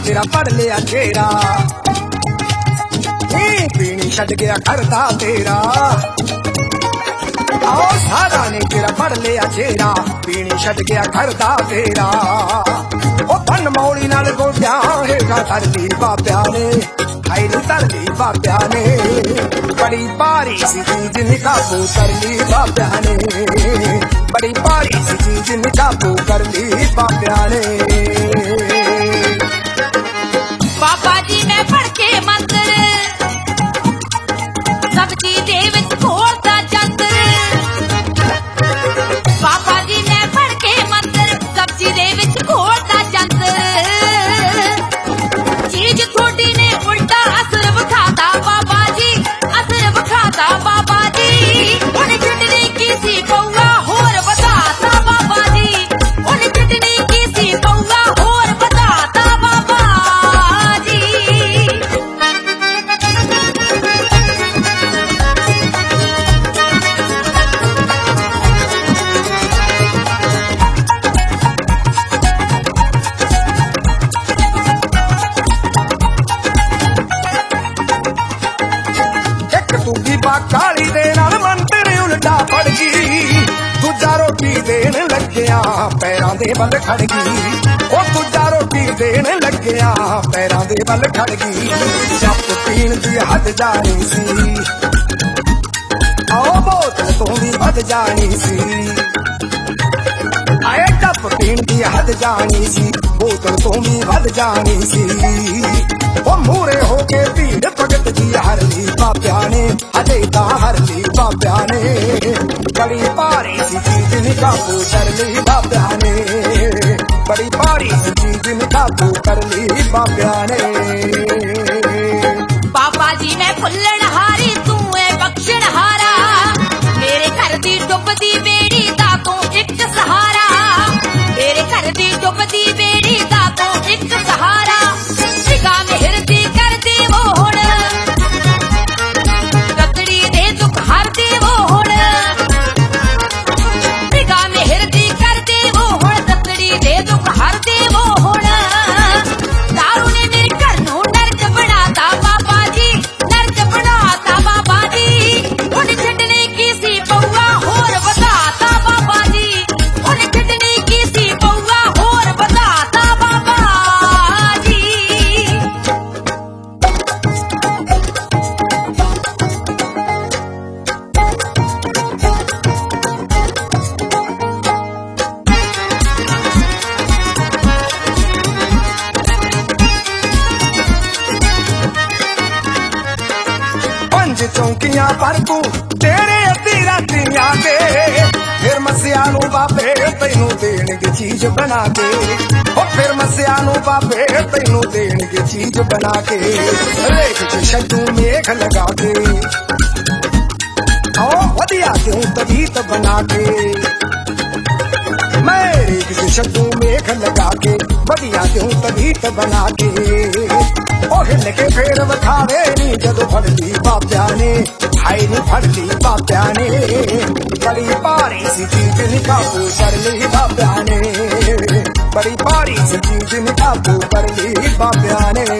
तेरा पढ़ लिया चेहरा पीनी छड़ गया करता तेरा आओ सारा ने तेरा पढ़ लिया चेहरा पीनी छड़ गया करता तेरा ओ धन मौली नाल गोड्या हेठा धर ली बाब्या ने हाय नी धर ली बाब्या ने बड़ी भारी सी चीज निकाबू कर ली बाब्या ने बड़ी भारी सी चीज निकाबू कर ली बाब्या ने बाबा जी मैं पढ़ के मंत्र सब्जी दे विच घोलदा जंतर बाबा जी मैं पढ़ के मंत्र सब्जी दे विच घोलदा जंतर चीज थोड़ी ने उल्टा असर विखाता बाबा जी असर विखाता बाबा जी उन चटनी की सी पौआ होर बताता बाबा जी उन चटनी की सी पौआ होर बताता बाबा जी काली दे नाल मंत्र उल्टा पड़ गई दूजा रोटी देन लग्या पैरां दे बल खड़ गई ओ दूजा रोटी देन लग्या पैरां दे बल खड़ गई जप पीण दी हद जानी सी आओ बोतल तो भी वध जानी सी आए जप पीण दी हद जानी सी बोतल तो भी वध जानी सी ओ मूरे हो के भीड़ भगत जी हर ली बाब्या ने अजे ता हर ली बाब्या ने बड़ी भारी सी चीज निकाबू कर ली बाब्या ने बड़ी भारी सी चीज निकाबू कर ली बाब्या ने बाबा जी मैं फुल्लण हारी तू है बख्शण हारा मेरे घर दी डुबदी बेड़ी दा तू एक सहारा मेरे घर दी डुबदी बेड़ी दा तू एक सहारा सिगा मेहरदी कर दे वो हुण रतड़ी दे दुख हर दे वो हुण सिगा मेहरदी कर दे वो हुण रतड़ी दे दुख हर दे वो हुण दारू ने मेरे घर नूं नरक बनाता बाबा जी नरक बनाता बाबा जी हुण छड्डने की सी पौआ होर बताता बाबा जी हुण छड्डने की सी पौआ होर बताता बाबा जी पंज चौंकियां पर तू तेरे अद्धी राती आके फिर मसिया नू बाबे तैनू देणगे चीज बना के ओ फिर मसिया नू बाबे तैनू देणगे चीज बना के रेख च छड्डू मेघ लगा के आओ वधिया क्यों तबीत बना के मैं रेख च छड्डू मेघ लगा के वधिया क्यों तबीत बना के ओ हिल के फेर वखावे नी जदों फड़ ली बाब्या ने हाय नी फड़ ली बाब्या ने बड़ी भारी सी चीज निकाबू कर ली बाब्या ने बड़ी भारी सी चीज निकाबू कर ली बाब्या ने